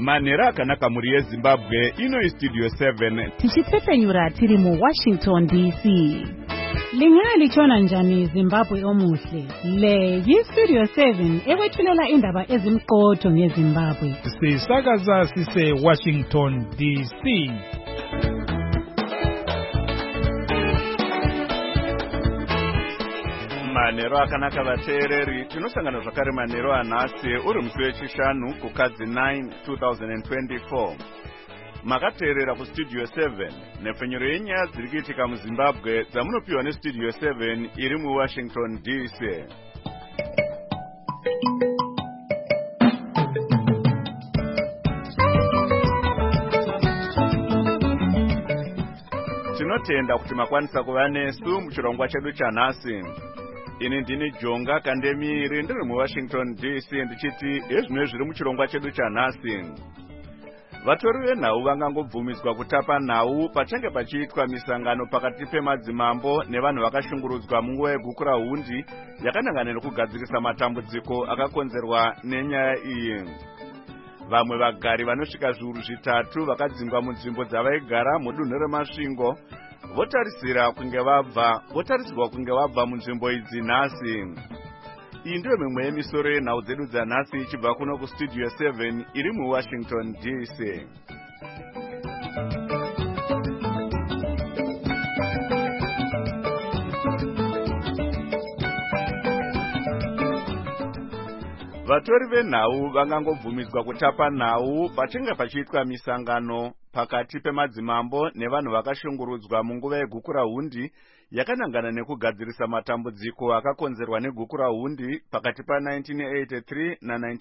Manhero akanaka muri yeZimbabwe, ino iStudio 7. Tichipfepenyura tiri muWashington DC. Lingalitshona njani Zimbabwe omuhle? Le yiStudio 7 ekwethulela indaba ezimqotho ngeZimbabwe. Sisakaza sise Washington DC. Manhero akanaka vateereri, tinosangana zvakare manhero anhasi uri musi wechishanu kukadzi 9 2024. Makateerera kuStudio 7 nepfenyuro yenyaya dziri kuitika muZimbabwe dzamunopiwa neStudio 7 iri muWashington DC. Tinotenda kuti makwanisa kuva nesu muchirongwa chedu chanhasi. Ini ndini Jonga Kandemiri ndiri muWashington DC ndichiti ezvino zviri muchirongwa chedu chanhasi. Vatori venhau vangangobvumidzwa kutapa nhau pachange pachiitwa misangano pakati pemadzimambo nevanhu vakashungurudzwa munguva yegukura hundi yakanangana nekugadzirisa matambudziko akakonzerwa nenyaya iyi. Vamwe vagari vanosvika zviuru zvitatu vakadzingwa munzvimbo dzavaigara mudunhu reMasvingo votarisirwa kunge vabva munzvimbo idzi nhasi. Iyi ndiyo mimwe yemisoro yenhau dzedu dzanhasi ichibva kuno kuStudio 7 iri muWashington DC. Vatori venhau vangangobvumidzwa kutapa nhau pachinge pachiitwa misangano pakati pemadzimambo nevanhu vakashungurudzwa munguva yegukura hundi yakanangana nekugadzirisa matambudziko akakonzerwa negukura hundi pakati pa1983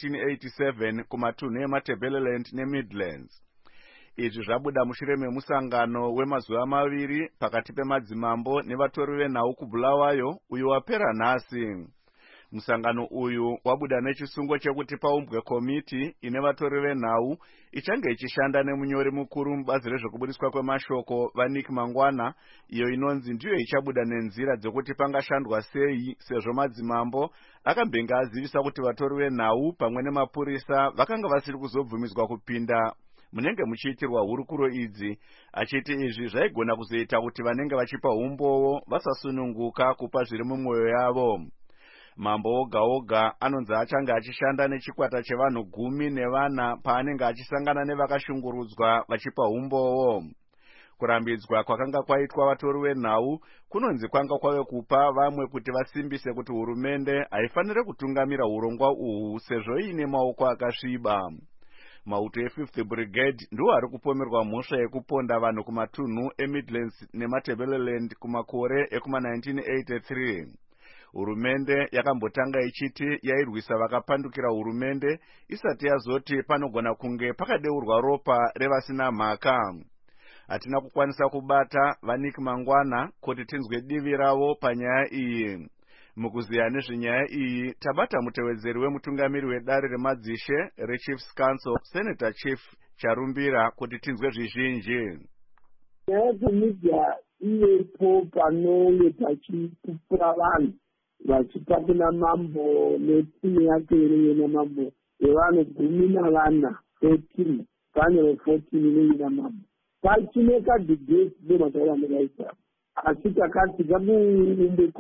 na1987 kumatunhu eMatabeleland neMidlands. Izvi zvabuda mushure memusangano wemazuva maviri pakati pemadzimambo nevatori venhau kuBulawayo uyo wapera nhasi. Musangano uyu wabuda nechisungo chekuti paumbwe komiti ine vatori venhau ichange ichishanda nemunyori mukuru mubazi rezvekubudiswa kwemashoko vaNick Mangwana, iyo inonzi ndiyo ichabuda nenzira dzekuti pangashandwa sei sezvo madzimambo akambenga azivisa kuti vatori venhau pamwe nemapurisa vakanga vasiri kuzobvumidzwa kupinda munenge muchiitirwa hurukuro idzi, achiti izvi zvaigona kuzoita kuti vanenge vachipa umbowo vasasununguka kupa zviri mumwoyo yavo. Mambo oga oga anonzi achange achishanda nechikwata chevanhu 10 paanenge achisangana nevakashungurudzwa vachipa umbowo. Kurambidzwa kwakanga kwaitwa vatori venhau kunonzi kwanga kwave kupa vamwe kuti vasimbise kuti hurumende haifanire kutungamira urongwa uhu sezvo iine maoko akasviba. Mauto e5th Brigade ndiwo ari kupomerwa mhosva yekuponda vanhu kumatunhu eMidlands neMatabeleland kumakore ekuma1983. Hurumende yakambotanga ichiti yairwisa vakapandukira hurumende isati yazoti panogona kunge pakadeurwa ropa revasina mhaka. Hatina kukwanisa kubata vaNick Mangwana kuti tinzwe divi ravo panyaya iyi. Mukuziya nezvenyaya iyi tabata mutevedzeri wemutungamiri wedare remadzishe reChiefs Council Senator Chief Charumbira kuti tinzwe zvizhinji. Nyaya dzemedia iyepo panouye pachipupura vanhu vachipa kuna mambo netimu yake ine mambo yevanhu 14 13 pane 14 ina mambo pachineka debate nemataura ndakaisa asi takati kamuumbe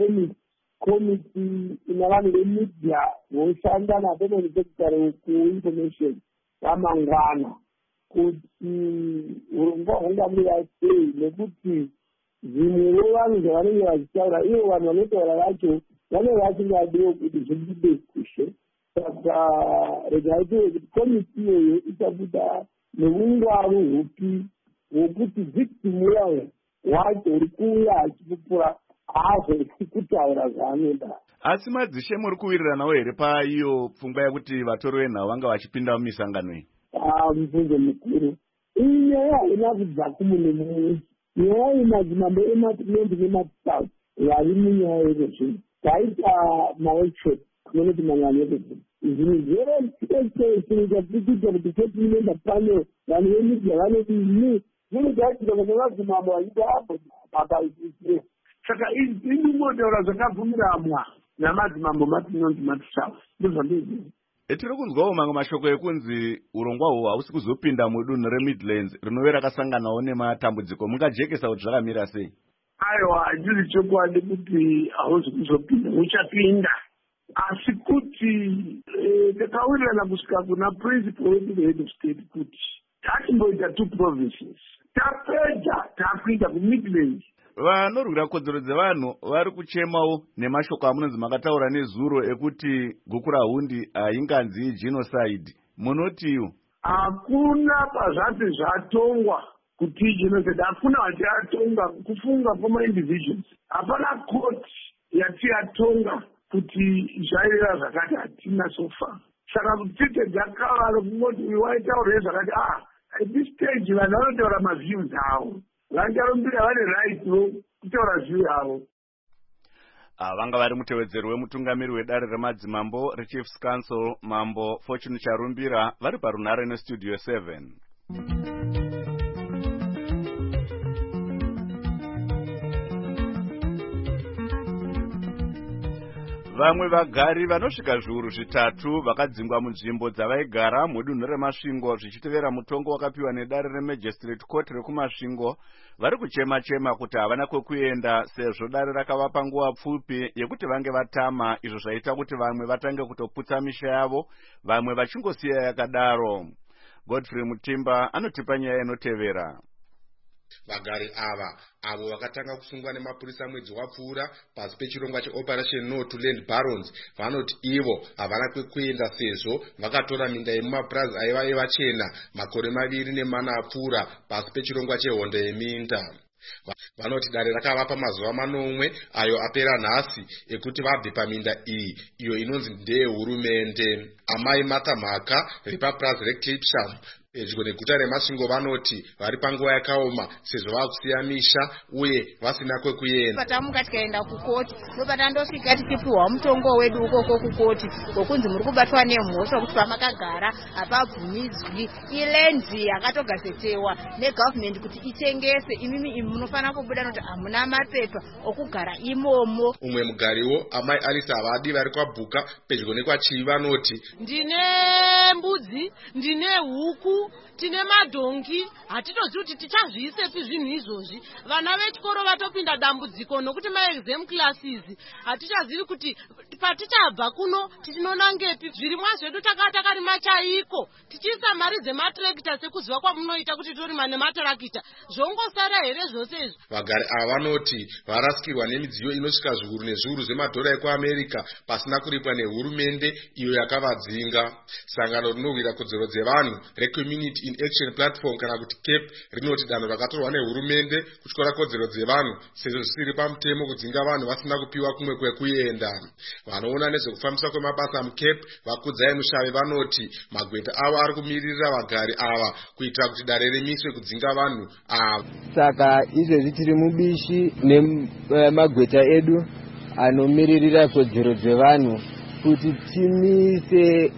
komiti ina vanhu vemedia voshanda napermanent secretary kuinformation vamangwana kuti urongwa hungamira sei nekuti zvimwe vevanhu zvavanenge vachitaura ivo vanhu vanotaura vacho vane vachingadiwo kuti zvibudiswe. Saka regaitiwe kuti komiti iyoyo ichabuda neungwaru hupi hwokuti victim wayo wacho uri kuuya achipupura haazoti kutaura zvaanoda. Asi madzishe muri kuwiriranawo here paiyo pfungwa yekuti vatori venhau vanga vachipinda mumisangano iyi? Mubvunzo mukuru iyi nyaya haina kubva kumune mumwe. Nyaya yemadzimambo eMatabeleland neMatabeleland vari munyaya yerozvino taita maworkshop anoti mangano ezvinhu zvere chinoita kuti setinenda pane vanhu vemedia vanoti ini zvinogaitika kuti madzimambo aita apo apaisire. Saka indimotaura zvakabvumiramwa namadzimambo matinonzi matishafu ndozvandizvi. Tiri kunzwawo mamwe mashoko ekunzi urongwa uhwo hausi kuzopinda mudunhu reMidlands rinove rakasanganawo nematambudziko. Mungajekesa kuti zvakamira sei? Aiwa, handisi chokwadi kuti hausi kuzopinda, uchapinda. Asi kuti takawirirana kusvika kuna principal wedu head of state kuti tatimboita 2 provinces. Tapedza takuita kuMidlands. Vanorwira kodzero dzevanhu vari kuchemawo nemashoko amunonzi makataura nezuro ekuti Gukurahundi inganzi genocide. Munotiwo? Hakuna pazvati zvatongwa kuti genocide, hakuna vatiatonga kufunga former individuals. Hapana court yatiatonga kuti zvaireva zvakati hatina sofa. Saka kuti dzakavaro kungoti uyu waitaurire zvakati at this stage vanhu vanotaura maviews avo. Vangarumbira vane right kutaura view yavo. Vanga vari mutevedzeri wemutungamiri wedare remadzimambo reChiefs Council Mambo Fortune Charumbira vari parunhare neStudio 7. Vamwe vagari vanosvika zviuru zvitatu vakadzingwa munzvimbo dzavaigara mudunhu reMasvingo zvichitevera mutongo wakapiwa nedare reMagistrate Court rekuMasvingo vari kuchema-chema kuti havana kwekuenda sezvo dare rakavapa nguva pfupi yekuti vange vatama, izvo zvaita kuti vamwe vatange kutoputsa misha yavo, vamwe vachingosiya yakadaro. Godfrey Mutimba anotipa nyaya inotevera. Vagari avo vakatanga kusungwa nemapurisa mwedzi wapfuura pasi pechirongwa cheOperation No to Land Barons vanoti ivo havana kwekuenda sezvo vakatora minda yemumapurazi aiva evachena makore 24 apfuura pasi pechirongwa chehondo yeminda. Vanoti dare rakavapa mazuva 9 ayo apera nhasi ekuti vabve paminda iyi iyo inonzi ndeyehurumende. Amai Martha Mhaka repapurazi reClipsham pedyo neguta reMasvingo vanoti vari panguva yakaoma sezvo vakusiya misha uye vasina kwekuenda. Patamuka tikaenda kukoti ndopatandosvika tichipiwa mutongo wedu ukoko kukoti wokunzi muri kubatwa nemhosva kuti pamakagara hapabvumidzwi. Ilendi yakatogazetewa negovernment kuti itengese, imimi munofanira kubuda nokuti hamuna mapepa okugara imomo. Umwe mugariwo amai Alice Havadi vari kwaBhuka pedyo nekwaChivi vanoti ndine mbudzi, ndine huku, tine madhongi, hatitozivi kuti tichazviisepi zvinhu izvozvi. Vana vechikoro vatopinda dambudziko nokuti maexam classes hatichazivi kuti patichabva kuno tinonangepi. Zvirimwa zvedu takarima chaiko tichiisa mari dzematrekita sekuziva kwamunoita kuti torima nematarakita zvongosara here zvose izvi. Vagari ava vanoti varasikirwa nemidziyo inosvika zviuru nezviuru zvemadhora ekuAmerica pasina kuripwa nehurumende iyo yakavadzinga. Sangano rinorwira kodzero dzevanhu reCommunity in Action Platform kana kuti CAP rinoti danho rakatorwa nehurumende kutyora kodzero dzevanhu sezvo zvisiri pamutemo kudzinga vanhu vasina kupiwa kumwe kwekuenda. Vanoona nezvekufambiswa kwemabasa muCAP vakudzai Mushave vanoti magweta avo ari kumiririra vagari ava kuitira kuti dare remiswe kudzinga vanhu ava. Saka izvezvi tiri mubishi nemagweta edu anomiririra kodzero dzevanhu kuti timise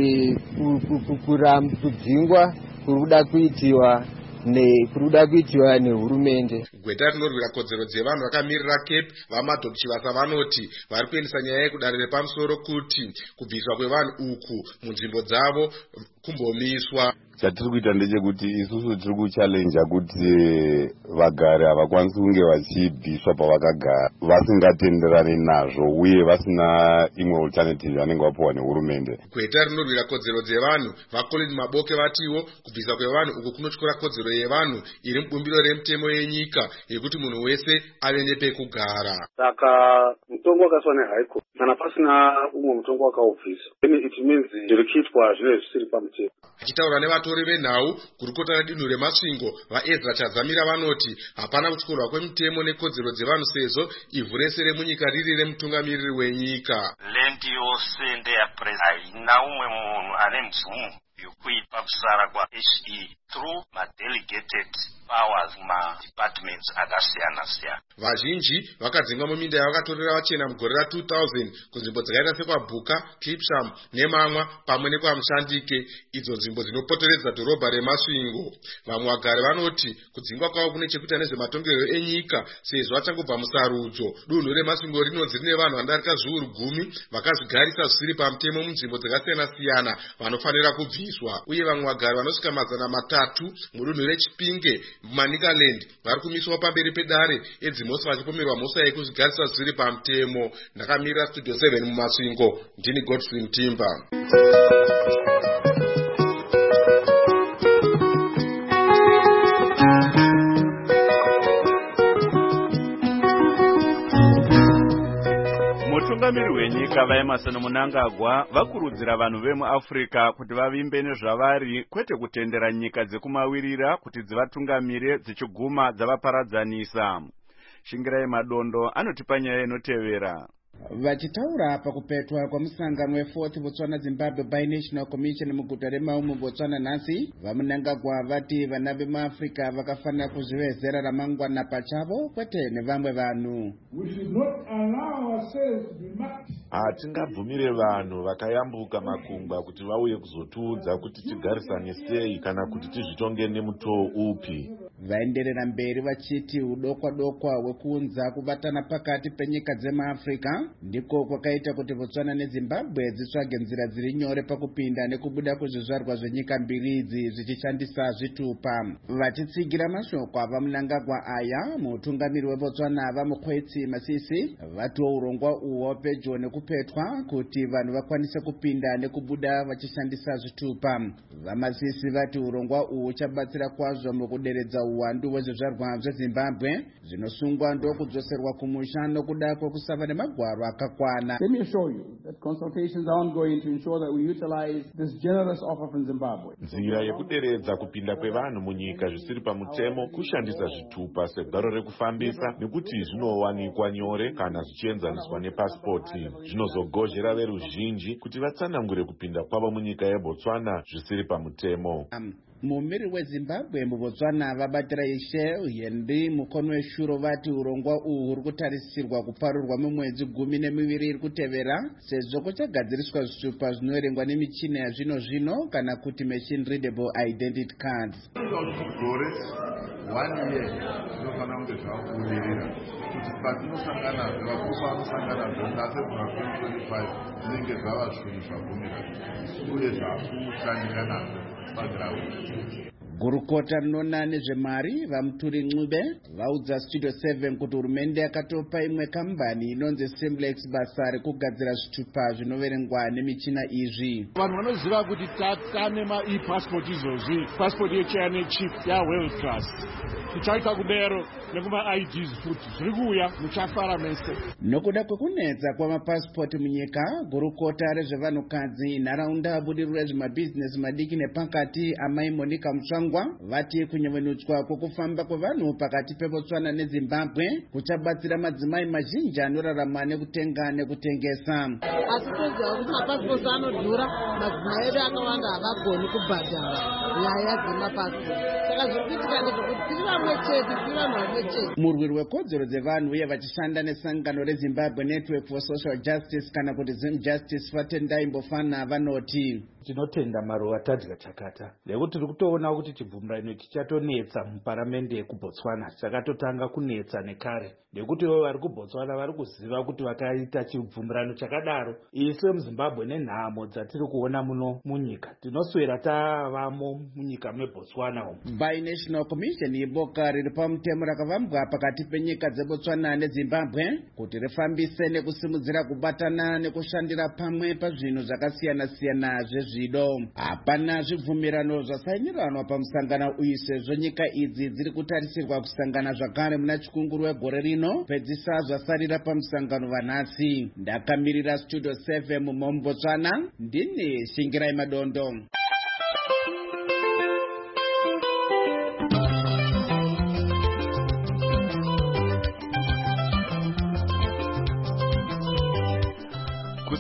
kudzingwa kuruda kuitiwa nehurumende. Gweta rinorwira kodzero dzevanhu vakamirira CAP vaMadhok Chivasa vanoti vari kuendesa nyaya yekudare repamusoro kuti kubviswa kwevanhu uku munzvimbo dzavo kumbomiswa. Chatiri kuita ndechekuti isusu tiri kuchallenge kuti vagari havakwanisi kunge vachibviswa pavakagara vasingatenderani nazvo uye vasina imwe alternative vanenge vapiwa nehurumende. Gweta rinorwira kodzero dzevanhu vaColin Maboke vatiwo kubviswa kwevanhu uku kunotyora kodzero yevanhu iri mubumbiro remutemo yenyika yekuti munhu wese ave nepekugara. Saka mutongo wakaiswa neHigh Court kana pasina umwe mutongo wakaubvisa, it means zviri kuitwa zvinenge zvisiri pamutemo. Achitaura nevatori venhau kurukota redunhu reMasvingo vaEzra Chadzamira vanoti hapana kutyorwa kwemutemo nekodzero dzevanhu sezvo ivhu rese remunyika riri remutungamiriri wenyika. Lendi yose ndeyapresa haina umwe munhu ane mvumo kuipa kusara kwaHE through ma-delegated powers ma-departments akasiyana-siyana. Vazhinji vakadzinga muminda yavakatorera vachena mugore ra2000 kunzvimbo dzakaita sekwabhuka, Clipsham nemamwa pamwe nekwamushandike, idzo nzvimbo dzinopoteredza dhorobha reMasvingo. Vamwe vagari vanoti kudzingwa kwavo kune chekuita nezvematongerero enyika sezvo vachangobva musarudzo. Dunhu reMasvingo rinonzi rine vanhu vanodarika zviuru 10 vakazvigarisa zvisiri pamutemo munzvimbo dzakasiyana-siyana vanofanira kubviswa, uye vamwe vagari vanosvika 300 mudunhu reChipinge muManicaland vari kumiswa pamberi pedare edzimotsi vachipomerwa mhosva yekuzvigarisa zvisiri pamutemo. Ndakamirira Studio 7 muMasvingo, ndini Godfrey Mtimba. Mutungamiri wenyika vaEmerson Mnangagwa vakurudzira vanhu vemuAfrica kuti vavimbe nezvavari, kwete kutendera nyika dzekumawirira kuti dzivatungamire dzichiguma dzavaparadzanisa. Shingirai Madondo anotipa nyaya inotevera. Vachitaura pakupetwa kwamusangano we4th Botswana Zimbabwe Binational Commission muguta reMaun Botswana nhasi, vaMnangagwa vati vana vemuAfrica vakafanira kuzvivezera ramangwana pachavo kwete nevamwe vanhu. Hatingabvumire vanhu vakayambuka makungwa kuti vauye kuzotiudza kuti tigarisane sei kana kuti tizvitonge nemutoo upi. Vaenderera mberi vachiti udokwa-dokwa hwekuunza kubatana pakati penyika dzemaAfrica ndiko kwakaita kuti Botswana neZimbabwe dzitsvage nzira dziri nyore pakupinda nekubuda kuzvizvarwa zvenyika mbiri idzi zvichishandisa zvitupa. Vachitsigira mashoko avaMnangagwa aya, mutungamiri weBotswana vaMukhwetsi Masisi vatiwo urongwa uho pedyo nekupetwa kuti vanhu vakwanise kupinda nekubuda vachishandisa zvitupa. VaMasisi vati urongwa uhu uchabatsira kwazvo mukuderedza uwandu hwezvizvarwa zveZimbabwe zvinosungwa ndokudzoserwa kumusha nokuda kwekusava nemagwaro akakwana. Let me assure you that consultations are ongoing to ensure that we utilize this generous offer from Zimbabwe. Nzira yekuderedza kupinda kwevanhu munyika zvisiri pamutemo kushandisa zvitupa segwaro rekufambisa nekuti zvinowanikwa nyore kana zvichienzaniswa nepasipoti, zvinozogozhera veruzhinji kuti vatsanangure kupinda kwavo munyika yeBotswana zvisiri pamutemo. Mumiri weZimbabwe muBotswana vabatira Ishe Henry Mukono weshuro vati urongwa uhu uri kutarisirwa kuparurwa mumwedzi 12 iri kutevera sezvo kuchagadziriswa zvitupa zvinoverengwa nemichina yazvino zvino kana kuti machine readable identity cards. Zvinofana kunge zvavakumirira kuti patinosangana zvavakufa vanosangana zvonasebvura 2025 zvinenge zvava zvinhu zvagumira uye zvakushandika nazvo pagiraundi. Gurukota rinona nezvemari vaMuturi Ncube vaudza Studio 7 kuti hurumende yakatopa imwe kambani inonzi Simplex basa rekugadzira zvitupa zvinoverengwa nemichina izvi. Vanhu vanoziva kuti tane ma-e-passport izvozvi, passport yechiyane chip ya-world class. Tichaita kudero nekuma-IDs futi zviri kuuya muchafara mese. Nokuda kwekunetsa kwamapasipoti munyika, gurukota rezvevanhukadzi nharaunda budiriro rezvemabhizinesi madiki nepakati amai Monica Mutsvangwa vati kunyevenutswa kwekufamba kwevanhu pakati peBotswana neZimbabwe kuchabatsira madzimai mazhinji anorarama nekutenga nekutengesa. Asi toziva kuti mapasipoti anodhura, madzimai edu akawanda havagoni kubhadhara nyaya dzemapasipoti. Saka zviri kuitika ndezvekuti tiri vamwe chete, tiri vanhu vamwe chete. Murwiri wekodzero dzevanhu uye vachishanda nesangano reZimbabwe Network for Social Justice kana kuti Zim Justice Vatendai Mbofana vanoti tinotenda maruva tadya chakata nekuti tiri kutoona kuti chibvumirano ichi chatonetsa muparamende yekuBotswana, chakatotanga kunetsa nekare nekuti ivo vari kuBotswana vari kuziva kuti vakaita chibvumirano chakadaro isu muZimbabwe nenhamo dzatiri kuona muno munyika tinoswera tavamo munyika meBotswana umu. Binational Commission iboka riri pamutemo rakavambwa pakati penyika dzeBotswana neZimbabwe kuti rifambise nekusimudzira kubatana nekushandira pamwe pazvinhu zvakasiyana-siyana zvezvido. Hapana zvibvumirano zvasainiranwa pamusangano uyu sezvo nyika idzi dziri kutarisirwa kusangana zvakare muna chikunguru wegore rino pedzisa zvasarira pamusangano vanhasi. Ndakamirira Studio 7 muMbotswana, ndini Shingirai Madondo.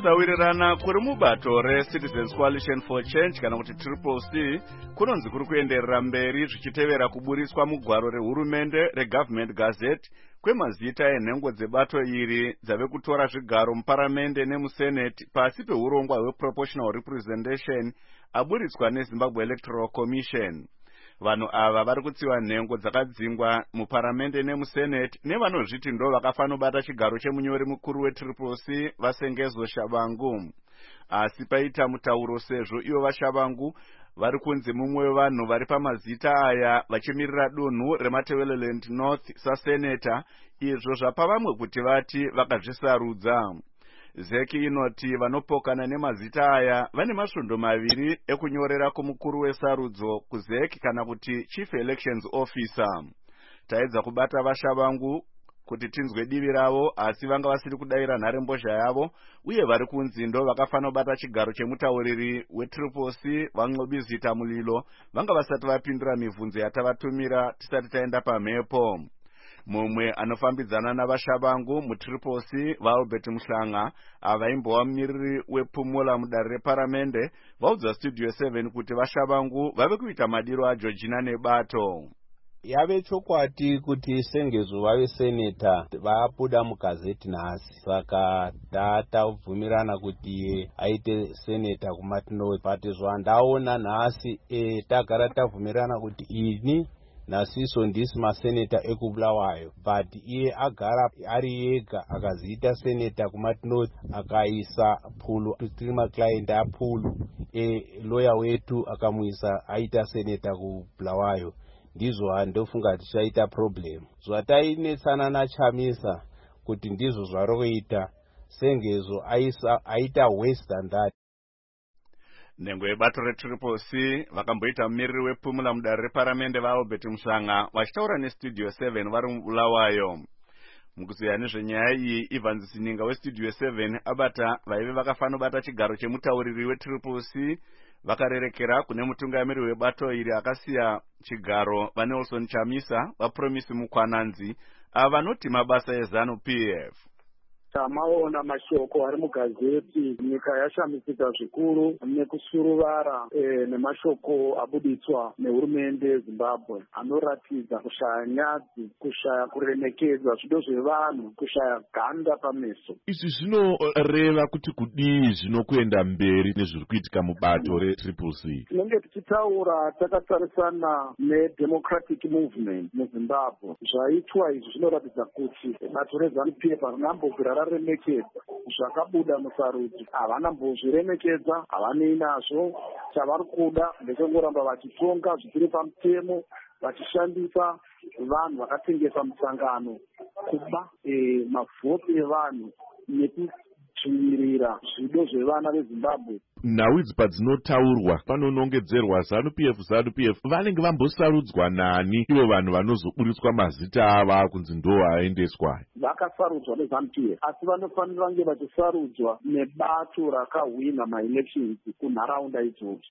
kusawirirana kuri mubato reCitizens Coalition for Change kana kuti CCC kunonzi kuri kuenderera mberi zvichitevera kuburiswa mugwaro rehurumende reGovernment Gazette kwemazita enhengo dzebato iri dzave kutora zvigaro muparamende nemusenate pasi peurongwa hweproportional representation aburitswa neZimbabwe Electoral Commission. Vanhu ava vari kutsiva nhengo dzakadzingwa muparamende nemusenate nevanozviti ndo vakafanobata chigaro chemunyori mukuru weCCC vaSengezo Shabangu. Asi paita mutauro sezvo ivo vaShabangu vari kunzi mumwe wevanhu vari pamazita aya vachimirira dunhu reMatabeleland North saseneta, izvo zvapa vamwe kuti vati vakazvisarudza. Zeki inoti vanopokana nemazita aya vane masvondo maviri ekunyorera kumukuru wesarudzo kuZeki kana kuti Chief Elections Officer. Taedza kubata vaShabangu kuti tinzwe divi ravo, asi vanga vasiri kudayira nharembozha yavo uye vari kunzi ndo vakafanobata chigaro chemutauriri weCCC vaNxobizita Mulilo vanga vasati vapindura mibvunzo yatavatumira tisati taenda pamhepo. Mumwe anofambidzana navaShabangu muCCC vaAlbert Mhlanga avaimbova mumiriri wePumula mudare reparamende vaudza Studio 7 kuti vaShabangu vave kuita madiro aGeorgina nebato. Yave chokwati kuti Sengezo vave seneta vabuda mugazeti nhasi, saka tatavhumirana kuti aite seneta kumatino. But zvandaona nhasi tagara tavhumirana kuti ini Nasiso ndisi maseneta ekubulawayo, but iye agara ari yega akaziita seneta kumatino akaisa Phulu kustrima client aPhulu lawyer wetu akamuisa aita seneta kubulawayo. Ndizvo handofunga tichaita problem. Zvatainetsana naChamisa kuti ndizvo zvaroita, Sengezo aita worse than that. Nhengo yebato reCCC vakamboita mumiriri wePumula mudare reparamende vaAlbert Mhlanga vachitaura neStudio 7 vari mubulawayo. Mukuziya nezvenyaya iyi, Evans Sininga weStudio 7 abata vaive vakafanobata chigaro chemutauriri weCCC vakarerekera kune mutungamiri webato iri akasiya chigaro vaNelson Chamisa vaPromise Mukwananzi vanoti mabasa eZANU-PF. Tamaona mashoko ari mugazeti, nyika yashamisika zvikuru nekusuruvara nemashoko abuditswa nehurumende yeZimbabwe anoratidza kushaya nyadzi, kushaya kuremekedzwa zvido zvevanhu, kushaya ganda pameso. Izvi zvinoreva kuti kudii zvinokuenda mberi nezviri kuitika mubato reCCC. Tinenge tichitaura takatarisana neDemocratic Movement muZimbabwe. Zvaitwa izvi zvinoratidza kuti bato reZANU-PF harinambogara remekedza zvakabuda musarudzo, havana mbozviremekedza, havanei nazvo. Chavari kuda ndechongoramba vachitonga zvisiri pamutemo, vachishandisa vanhu vakatengesa musangano kuba mavhoti evanhu nekudzvinyirira zvido zvevana veZimbabwe. Nhau idzi padzinotaurwa panonongedzerwa ZANU-PF vanenge vambosarudzwa nani ivo vanhu vanozoburitswa mazita ava kunzi ndo aendeswa? Vakasarudzwa neZANU-PF, asi vanofanira kunge vachisarudzwa nebato rakahwina maelections kunharaunda idzodzo.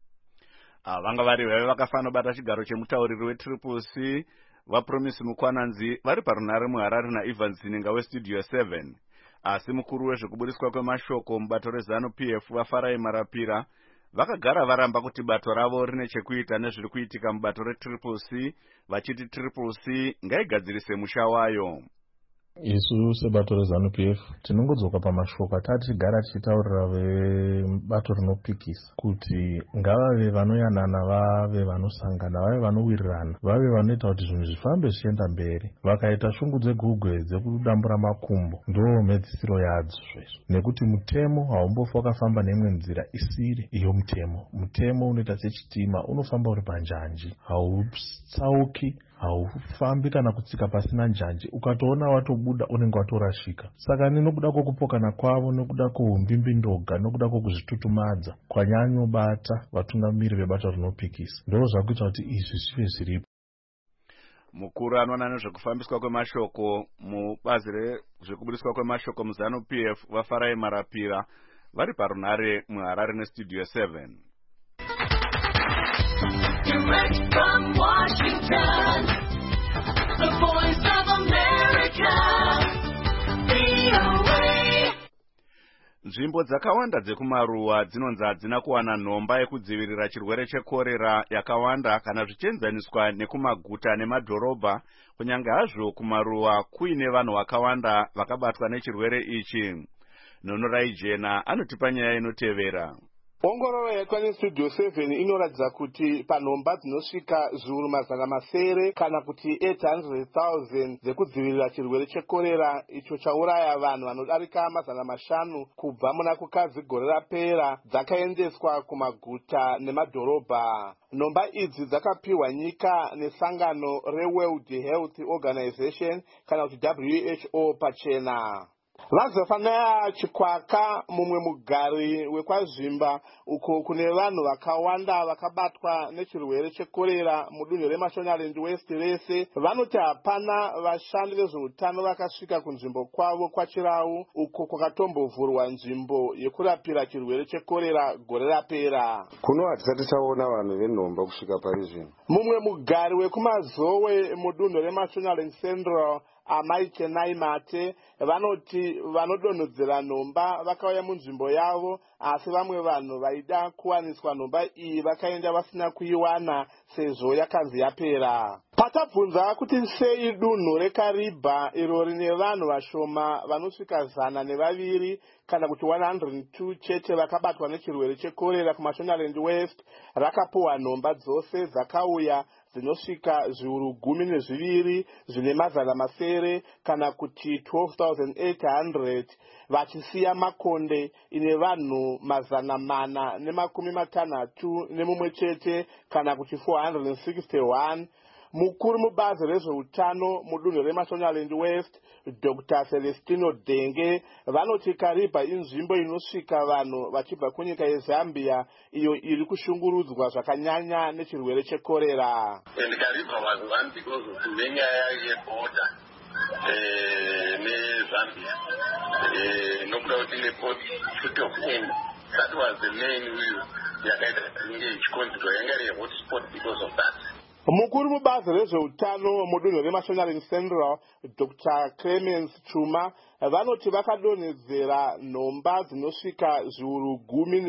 Vanga vari vaive vakafanobata chigaro chemutauriri weCCC vaPromise Mukwananzi vari parunhare muHarare naEvans Sininga weStudio 7. Asi mukuru wezvekuburiswa kwemashoko mubato reZANU-PF vaFarai Marapira vakagara varamba kuti bato ravo rine chekuita nezviri kuitika mubato reCCC, vachiti CCC ngaigadzirise musha wayo. Isu sebato reZANU-PF tinongodzoka pamashoko atati tigara tichitaurira vebato rinopikisa kuti ngavave vanoyanana, vave vanosangana, vave vanowirirana, vave vanoita kuti zvinhu zvifambe zvichienda mberi. Vakaita shungu dzegugwe dzekudambura makumbo ndo medzisiro yadzo zvezvo, nekuti mutemo haumbofa wakafamba neimwe nzira isiri iyo mutemo. Mutemo unoita sechitima, unofamba uri panjanji, hautsauki, haufambi kana kutsika pasina njanji. Ukatoona watobuda unenge watorashika. Saka nenokuda kwokupokana kwavo, nokuda kwoumbimbi-ndoga, nokuda kwokuzvitutumadza kwanyanyobata vatungamiri vebato rinopikisa, ndo zvakuita kuti izvi zvive zviripo. Mukuru anoona nezvekufambiswa kwemashoko mubazi rezvekuburiswa kwemashoko muZANU-PF vaFarai Marapira vari parunhare muHarare neStudio 7. Direct from Washington, the Voice of America, VOA. Nzvimbo dzakawanda dzekumaruwa dzinonzi hadzina kuwana nhomba yekudzivirira chirwere chekorera yakawanda kana zvichienzaniswa nekumaguta nemadhorobha, kunyange hazvo kumaruwa kuine vanhu vakawanda vakabatwa nechirwere ichi. Nonorai Jena anotipa nyaya inotevera. Ongororo yaitwa neStudio 7 inoratidza kuti panhomba dzinosvika zviuru mazana masere kana kuti 800,000 dzekudzivirira chirwere chekorera icho chauraya vanhu vanodarika mazana mashanu kubva muna kukadzi gore rapera dzakaendeswa kumaguta nemadhorobha. Nhomba idzi dzakapiwa nyika nesangano reWorld Health Organization kana kuti WHO pachena. Vazofanaya Chikwaka, mumwe mugari wekwazvimba uko kune vanhu vakawanda vakabatwa nechirwere chekorera mudunhu reMashonaland West rese, vanoti hapana vashandi vezveutano vakasvika kunzvimbo kwavo kwaChirau uko kwakatombovhurwa nzvimbo yekurapira chirwere chekorera gore rapera. Kuno hatisati taona vanhu venhomba kusvika pari zvino. Mumwe mugari wekumazowe mudunhu reMashonaland Central Amai Chenai Mate vanoti vanodonhodzera nhomba vakauya munzvimbo yavo, asi vamwe vanhu vaida kuwaniswa nhomba iyi vakaenda vasina kuiwana sezvo yakanzi yapera. Patabvunza kuti sei dunhu reKaribha iro rine vanhu vashoma vanosvika 102 kana kuti 102 chete vakabatwa nechirwere chekorera kuMashonaland West rakapuwa nhomba dzose dzakauya dzinosvika zviuru 12 zvine mazana masere kana kuti 12,800 vachisiya Makonde ine vanhu mazana mana nemakumi matanhatu nemumwe chete kana kuti 461. Mukuru mubazi rezveutano mudunhu reMashonaland West Dr. Celestino Denge vanoti Karibha inzvimbo inosvika vanhu vachibva kunyika yeZambia iyo iri kushungurudzwa zvakanyanya nechirwere chekorera. And Karibha was one because of nenyaya yeborder neZambia. Nokuda kuti neport City of End. That was the main reason yakaita kunge ichikonzerwa yanga iri hotspot because of that. Mukuru mubazi rezveutano mudunhu reMashonaland Central Dr. Clemens Chuma vanoti vakadonhedzera nhomba dzinosvika zviuru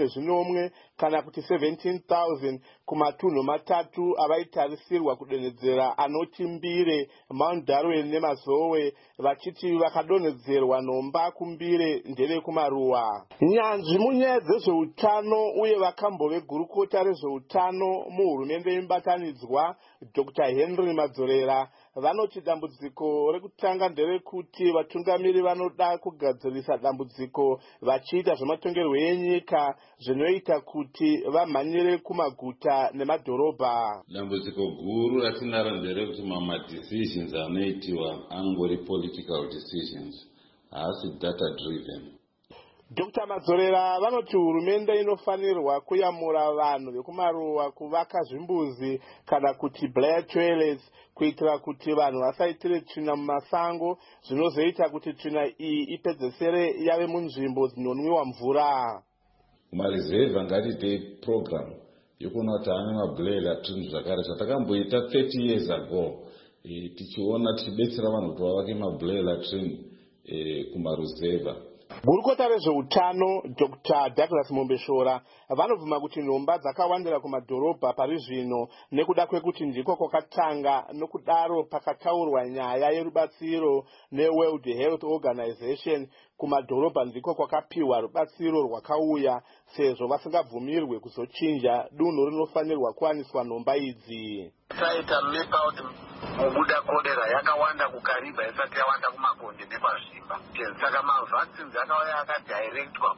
10 kana kuti 17,000 kumatunhu matatu avaitarisirwa kudonhedzera anoti Mbire, Mount Darwin nemazowe, vachiti vakadonhedzerwa nhomba kuMbire ndeve kumaruwa. Nyanzvi munyaya dzezveutano uye vakambove gurukota rezveutano muhurumende yemubatanidzwa Dr. Henry Madzorera vanoti dambudziko rekutanga nderekuti vatungamiri vanoda kugadzirisa dambudziko vachiita zvematongerwo enyika zvinoita kuti vamhanyire kumaguta nemadhorobha. Dambudziko guru ratinaro nderekuti decisions anoitiwa angori political decisions, haasi data driven. Dr. Madzorera vanoti hurumende inofanirwa kuyamura vanhu vekumaruwa kuvaka zvimbuzi kana kuti blair toilets kuitira kuti vanhu vasaitire tsvina mumasango zvinozoita kuti tsvina iyi ipedzesere yave munzvimbo dzinonwiwa mvura. Kumareserva ngatiite program yokuona kuti ane mablair latrines zvakare zvatakamboita 30 years ago, tichiona tichibetsera vanhu kuti vavake mablair latrine kumaruzeva. Gurukota rezveutano Dr. Douglas Mombeshora vanobvuma kuti nhomba dzakawandira kumadhorobha pari zvino nekuda kwekuti ndiko kwakatanga, nokudaro pakataurwa nyaya yerubatsiro neWorld Health Organization kumadhorobha ndiko kwakapiwa rubatsiro rwakauya, sezvo vasingabvumirwe kuzochinja dunhu rinofanirwa kuwaniswa nhomba idzi. Taita map out mubuda korera yakawanda kuKaribha isati yawanda kuMakonde nekwazvimba. Saka mavaccines akauya akadirectwa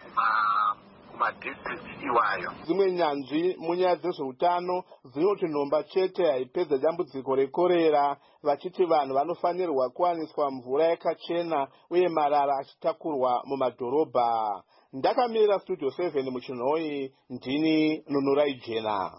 kumadistricts iwayo. Dzimwe nyanzvi munyaya dzezveutano dzinoti nhomba chete haipedza dambudziko rekorera, vachiti vanhu vanofanirwa kuwaniswa mvura yakachena uye marara achitakurwa mumadhorobha. Ndakamirira Studio 7 muchinhoi, ndini Nonorai Jena.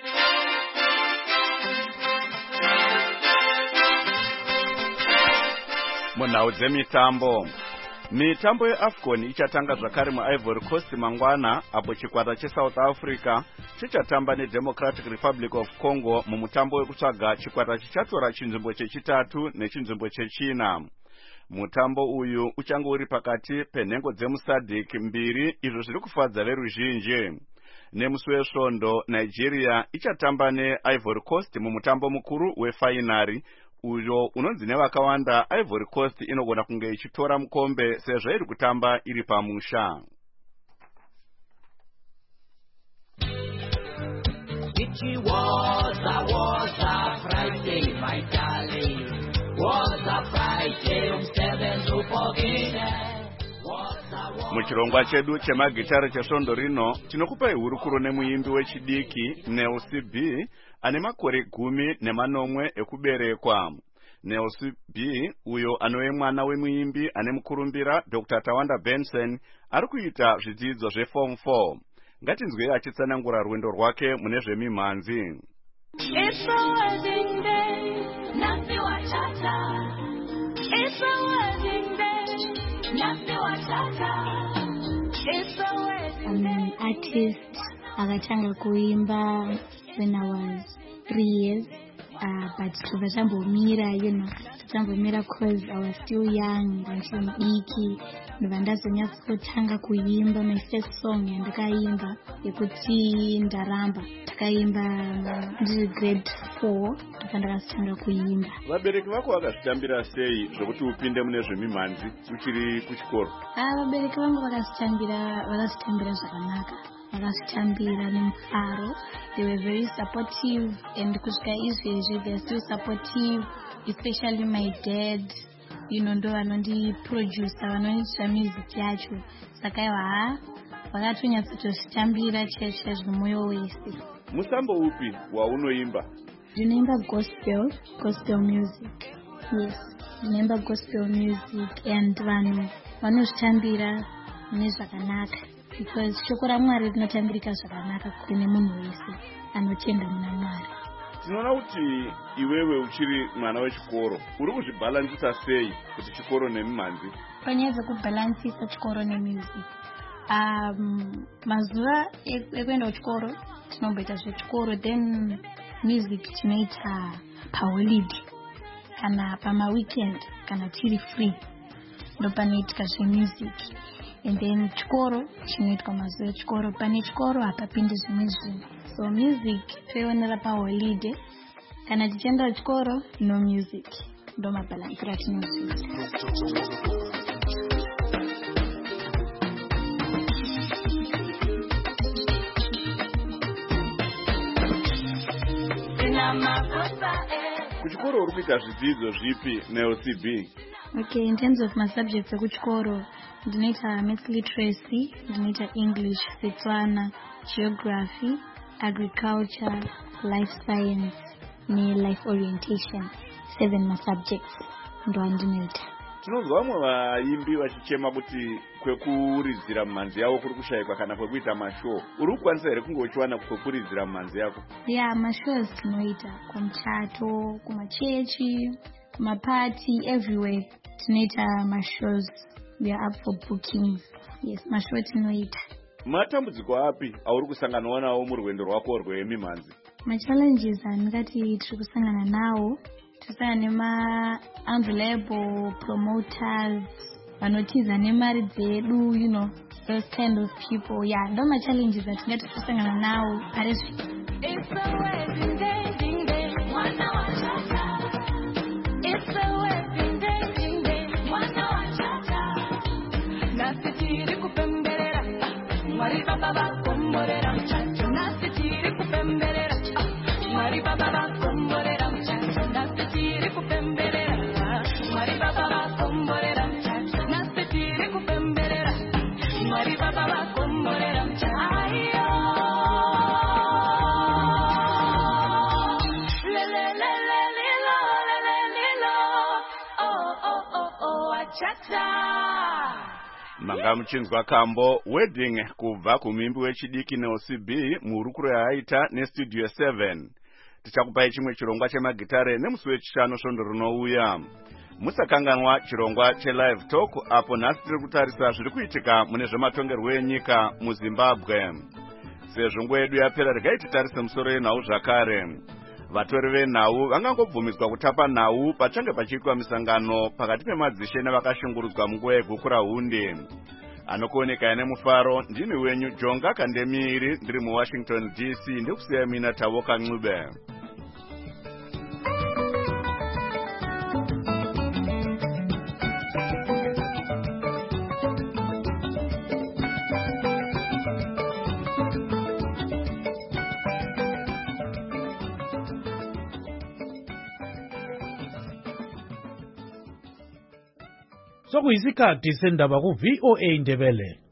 Munhau dzemitambo. Mitambo yeAFCON ichatanga zvakare muIvory Coast mangwana, apo chikwata cheSouth Africa chichatamba neDemocratic Republic of Congo mumutambo wekutsvaga chikwata chichatora chinzvimbo chechitatu nechinzvimbo chechina. Mutambo uyu uchange uri pakati penhengo dzemuSADC mbiri, izvo zviri kufadza veruzhinji. Nemusi wesvondo, Nigeria ichatamba neIvory Coast mumutambo mukuru wefainari, uyo unonzi nevakawanda Ivory Coast inogona kunge ichitora mukombe sezvo iri kutamba iri pamusha. It was a Friday, my darling. Was a Friday, 7 to forget. Muchirongwa chedu chemagitare chesvondo rino, tinokupai hurukuro nemuimbi wechidiki Nelsi B ane makore 19 ekuberekwa. Nelsi B uyo anove mwana wemuimbi ane mukurumbira Dr. Tawanda Benson ari kuita zvidzidzo zveform 4. Ngatinzwei achitsanangura rwendo rwake mune zvemimhanzi. It's a wedding day, Nasi Wachata. It's a wedding day, Nasi Wachata. It's a wedding day. I'm an artist. Akatanga kuimba when I was 3 years. But tukatambomira, tukatambomira because I was still young and still mudiki. Ndazonyatsotsanga kuimba my first song yandakaimba yekuti ndaramba. Takaimba ndiri grade 4 ndakasitanga kuimba. Vabereki vako vakazvitambira sei zvokuti upinde mune zvemimhanzi uchiri kuchikoro? Vabereki vangu vakazvitambira zvakanaka. Vakazvitambira nemufaro. They were very supportive, and kusvika izvezvi they are still supportive, especially my dad. Ndo vanondiproducer, vanondiita music yacho. Saka ivo vakatonyatsotozvitambira cheshe zvinomoyo wese. Musambo upi waunoimba? Ndinoimba gospel music. Yes, ndinoimba gospel music, and vanhu vanozvitambira mune zvakanaka. Because shoko raMwari rinotambirika zvakanaka kune munhu wese anotenda muna Mwari. Tinoona kuti iwewe uchiri mwana wechikoro, uri kuzvibhalansisa sei kuti chikoro nemimhanzi? Panyaya dzekubhalansisa chikoro nemusic, mazuva ekuenda kuchikoro tinomboita zvechikoro, then music tinoita paholiday kana pamaweekend kana tiri free, ndo panoitika zvemusic. And then chikoro chinoitwa mazuva echikoro, pane chikoro hapapindi zvimwe zvinhu. So music toionera paholiday, kana tichienda kuchikoro no music, ndo mabhalansira tinozviita. Kuchikoro uri kuita zvidzidzo zvipi neOCB? Okay, in terms of my subjects ekuchikoro, ndinoita maths literacy, ndinoita English, Setswana, geography, agriculture, life science, life orientation. 7 my subjects ndo andinoita. Tinozwa vamwe vaimbi vachichema kuti kwekuridzira mimhanzi yavo kuri kushayikwa kana kwekuita mashow. Uri kukwanisa here kunge uchiwana kwekuridzira mimhanzi yako? Yeah, mashows tinoita kumuchato, kumachechi, kumapati, everywhere tinoita mashows. We are up for bookings. Yes, mashow tinoita. Matambudziko api auri kusangana nawo murwendo rwako rwemimhanzi? Ma-challenges andingati tiri kusangana nawo, tisangana nema unreliable promoters, vanotiza nemari dzedu, those kind of people. Yeah, ndo ma-challenges atingati kusangana nawo. It's a wedding day, ding day, mwana wachata. It's a wedding day, ding day, mwana wachata. Nasitiri kupemberera, mwari baba bakomborera mchacho. Nasitiri kupemberera, mwari baba bakomborera mchacho. Nasitiri kupemberera, mwari baba bakomborera mchacho. Nasitiri kupemberera, mwari baba bakomborera mchacho. Manga muchinzwa kambo wedding kubva kumimbi wechidiki neOCB muhurukuro yaaita nestudio 7. Tichakupai chimwe chirongwa chemagitare nemusi wechishanu svondo rinouya. Musakanganwa chirongwa chelive talk apo nhasi tiri kutarisa zviri kuitika mune zvematongerwo enyika muZimbabwe. Sezvo nguva yedu yapera regai titarise musoro yenhau zvakare. vatori venhau vangangobvumiswa kutapa nhau pachange pachiitwa misangano pakati pemadzishe nevakashungurudzwa munguva yegukura hunde. Anokuoneka nemufaro ndini wenyu Jonga Kandemiri ndiri muWashington DC ndikusiya mina Tavoka Ncube. Sokuyisikhathi sendaba ku VOA Ndebele.